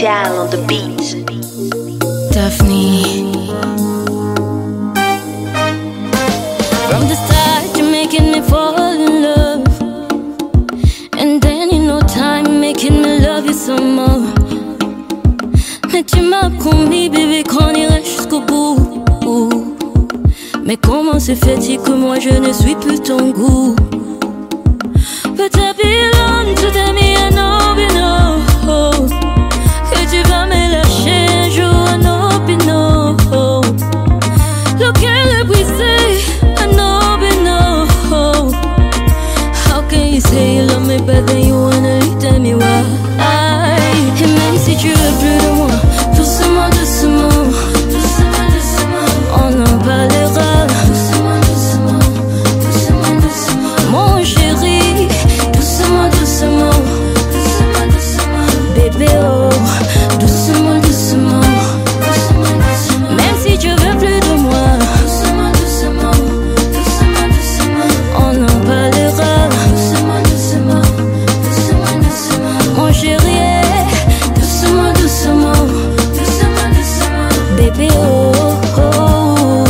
Celestial on the beat. Daphne. From the start, you're making me fall in love, and then in no time, making me love you some more. Mais tu m'as promis, bébé, qu'on irait jusqu'au bout. Mais comment se fait-il que moi je ne suis plus ton goût? But I belong to them, I know, you know, que tu vas me lâcher un jour, I know, you know. Lequel est brisé, I know, you know. How can you say you love me but then you wanna leave, tell me why? Et même si tu veux plus de moi, doucement, doucement, doucement, doucement, on en parlera. Doucement, doucement, doucement, doucement, mon chéri. Doucement, doucement, doucement, doucement, bébé, oh. Doucement, doucement, doucement, doucement. Même si tu veux plus de moi, doucement, doucement, doucement, doucement, on en parlera. Doucement, doucement, doucement, doucement, mon chéri. Doucement, doucement, doucement, doucement, bébé, oh, oh.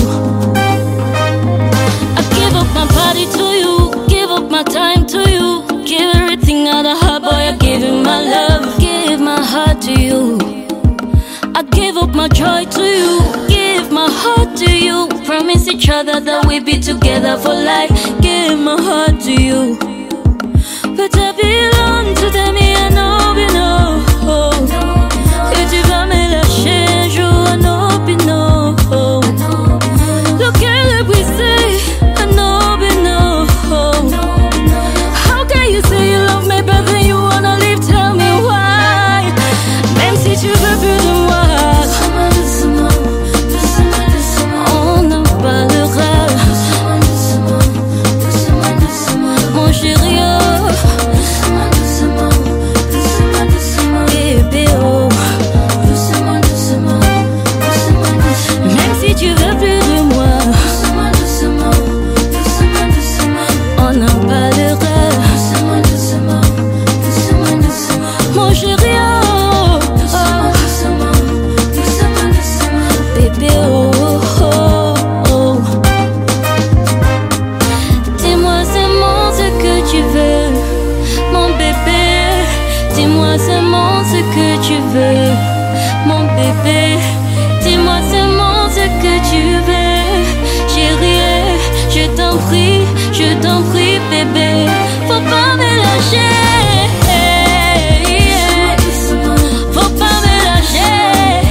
I give up my body to you, give up my time to you. Give everything out of heart, boy, I give you my love, give my heart to you. I give up my joy to you, give my heart to you. Promise each other that we'll be together for life, give my heart to you. But I belong to them, I know, you know. Que tu vas me lâcher un jour, I know, you know. Lequel est brisé, I know, you know. How can you say you love me but then you wanna leave, tell me why? Même si tu veux plus de moi, doucement, doucement, doucement, doucement, on en parlera. Doucement, doucement, doucement, doucement, mon chéri, oh. Doucement, doucement, doucement, doucement, bébé, oh. Doucement, doucement, doucement, doucement, même si tu veux plus de moi, doucement, doucement, doucement, doucement, on en parlera. Doucement, doucement, doucement, doucement, mon chéri, oh. Doucement, doucement, doucement, doucement, bébé, oh, oh, oh. Dis-moi seulement ce que tu veux, mon bébé. Dis-moi seulement ce que tu veux, mon bébé. Dis-moi seulement ce que tu veux, chérie. Je t'en prie, bébé. Faut pas me lâcher. Faut pas me lâcher.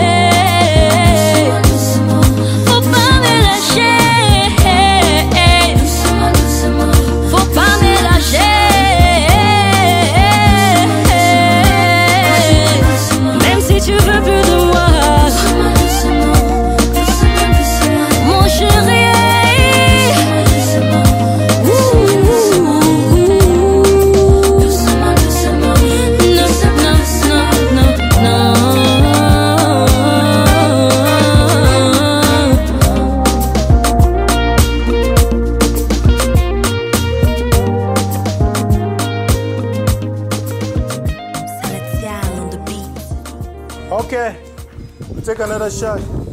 Faut pas me lâcher. Faut pas me lâcher. Même si tu veux plus de moi, mon chéri. Okay, take another shot.